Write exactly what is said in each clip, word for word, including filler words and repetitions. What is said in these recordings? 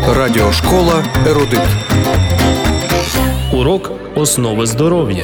Радіошкола «Ерудит». Урок основи здоров'я.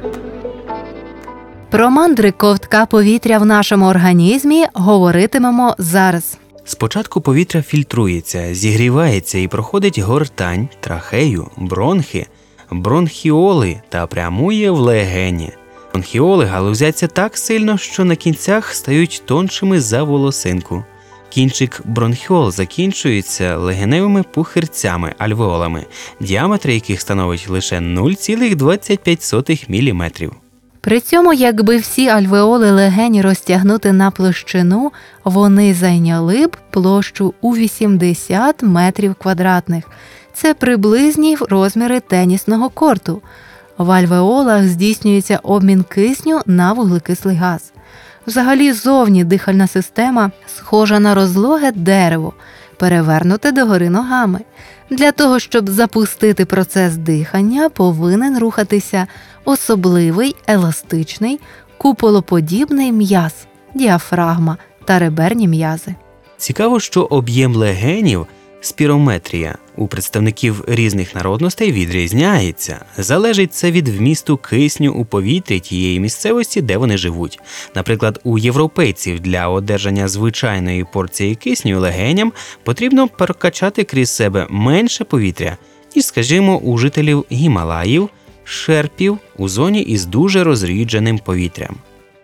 Про мандри ковтка повітря в нашому організмі говоритимемо зараз. Спочатку повітря фільтрується, зігрівається і проходить гортань, трахею, бронхи, бронхіоли та прямує в легені. Бронхіоли галузяться так сильно, що на кінцях стають тоншими за волосинку. Кінчик бронхіол закінчується легеневими пухирцями, альвеолами, діаметр яких становить лише нуль цілих двадцять п'ять сотих міліметра. При цьому, якби всі альвеоли легені розтягнути на площину, вони зайняли б площу у вісімдесят метрів квадратних. Це приблизні розміри тенісного корту. В альвеолах здійснюється обмін кисню на вуглекислий газ. Взагалі зовні дихальна система схожа на розлоге дерево, перевернуте догори ногами. Для того, щоб запустити процес дихання, повинен рухатися особливий, еластичний, куполоподібний м'яз, діафрагма та реберні м'язи. Цікаво, що об'єм легенів – спірометрія у представників різних народностей відрізняється. Залежить це від вмісту кисню у повітрі тієї місцевості, де вони живуть. Наприклад, у європейців для одержання звичайної порції кисню легеням потрібно прокачати крізь себе менше повітря, ніж, скажімо, у жителів Гімалаїв, шерпів у зоні із дуже розрідженим повітрям.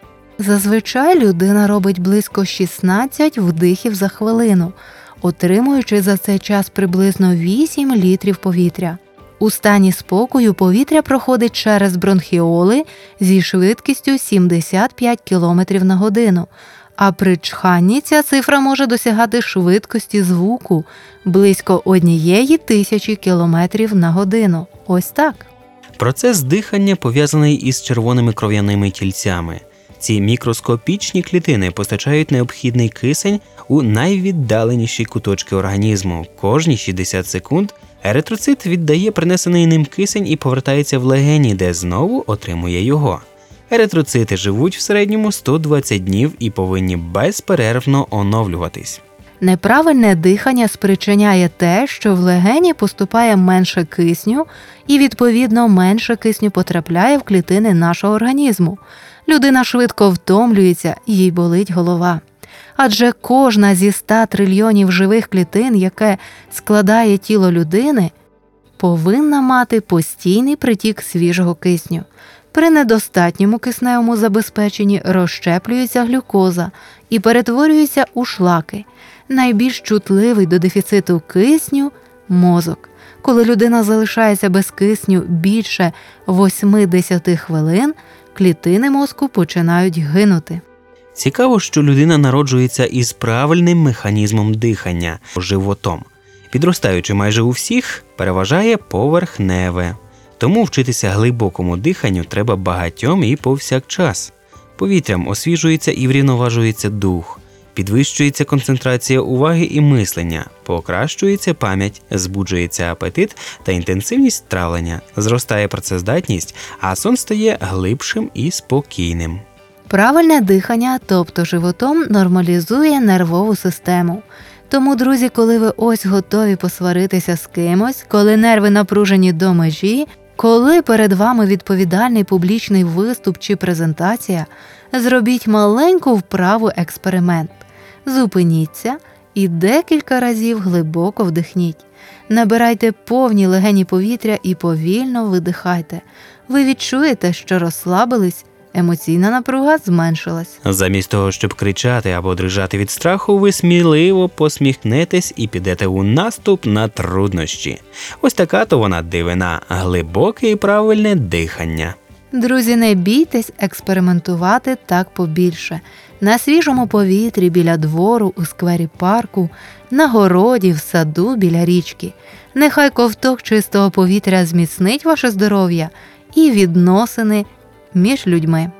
Зазвичай людина робить близько шістнадцять вдихів за хвилину, отримуючи за цей час приблизно вісім літрів повітря. У стані спокою повітря проходить через бронхіоли зі швидкістю сімдесят п'ять кілометрів на годину, а при чханні ця цифра може досягати швидкості звуку близько однієї тисячі кілометрів на годину. Ось так. Процес дихання пов'язаний із червоними кров'яними тільцями. Ці мікроскопічні клітини постачають необхідний кисень у найвіддаленіші куточки організму. Кожні шістдесят секунд еритроцит віддає принесений ним кисень і повертається в легені, де знову отримує його. Еритроцити живуть в середньому сто двадцять днів і повинні безперервно оновлюватись. Неправильне дихання спричиняє те, що в легені поступає менше кисню і, відповідно, менше кисню потрапляє в клітини нашого організму. Людина швидко втомлюється, їй болить голова. Адже кожна зі ста трильйонів живих клітин, яке складає тіло людини, повинна мати постійний притік свіжого кисню. При недостатньому кисневому забезпеченні розщеплюється глюкоза і перетворюється у шлаки. Найбільш чутливий до дефіциту кисню – мозок. Коли людина залишається без кисню більше вісімдесят хвилин, клітини мозку починають гинути. Цікаво, що людина народжується із правильним механізмом дихання – животом. Підростаючи майже у всіх, переважає поверхневе. Тому вчитися глибокому диханню треба багатьом і повсякчас. Повітрям освіжується і врівноважується дух, підвищується концентрація уваги і мислення, покращується пам'ять, збуджується апетит та інтенсивність травлення, зростає працездатність, а сон стає глибшим і спокійним. Правильне дихання, тобто животом, нормалізує нервову систему. Тому, друзі, коли ви ось готові посваритися з кимось, коли нерви напружені до межі, коли перед вами відповідальний публічний виступ чи презентація, зробіть маленьку вправу-експеримент. Зупиніться і декілька разів глибоко вдихніть. Набирайте повні легені повітря і повільно видихайте. Ви відчуєте, що розслабились, емоційна напруга зменшилась. Замість того, щоб кричати або дрижати від страху, ви сміливо посміхнетесь і підете у наступ на труднощі. Ось така то вона дивина – глибоке і правильне дихання. Друзі, не бійтесь експериментувати так побільше. На свіжому повітрі, біля двору, у сквері парку, на городі, в саду, біля річки. Нехай ковток чистого повітря зміцнить ваше здоров'я і відносини між людьми.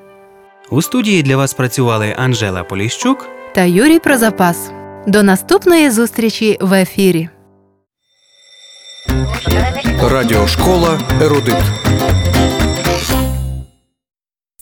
У студії для вас працювали Анжела Поліщук та Юрій Прозапас. До наступної зустрічі в ефірі. Радіошкола «Ерудит».